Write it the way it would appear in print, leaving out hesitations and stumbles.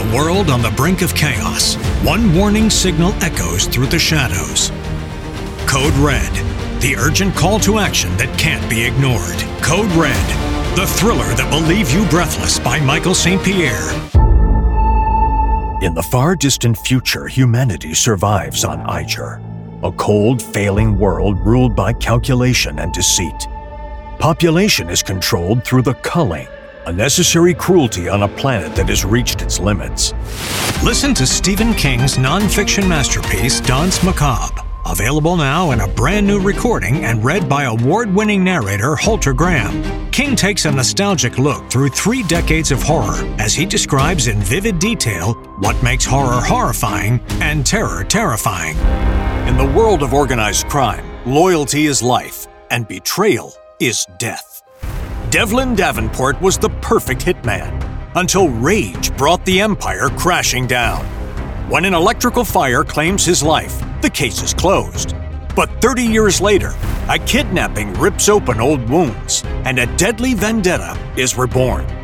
a world on the brink of chaos, one warning signal echoes through the shadows. Code Red, the urgent call to action that can't be ignored. Code Red, the thriller that will leave you breathless, by Michael St. Pierre. In the far distant future, humanity survives on Iger, a cold, failing world ruled by calculation and deceit. Population is controlled through the culling, a necessary cruelty on a planet that has reached its limits. Listen to Stephen King's non-fiction masterpiece, Danse Macabre, available now in a brand new recording and read by award-winning narrator Halter Graham. King takes a nostalgic look through 3 decades of horror as he describes in vivid detail what makes horror horrifying and terror terrifying. In the world of organized crime, loyalty is life, and betrayal is death. Devlin Davenport was the perfect hitman, until rage brought the Empire crashing down. When an electrical fire claims his life, the case is closed. But 30 years later, a kidnapping rips open old wounds, and a deadly vendetta is reborn.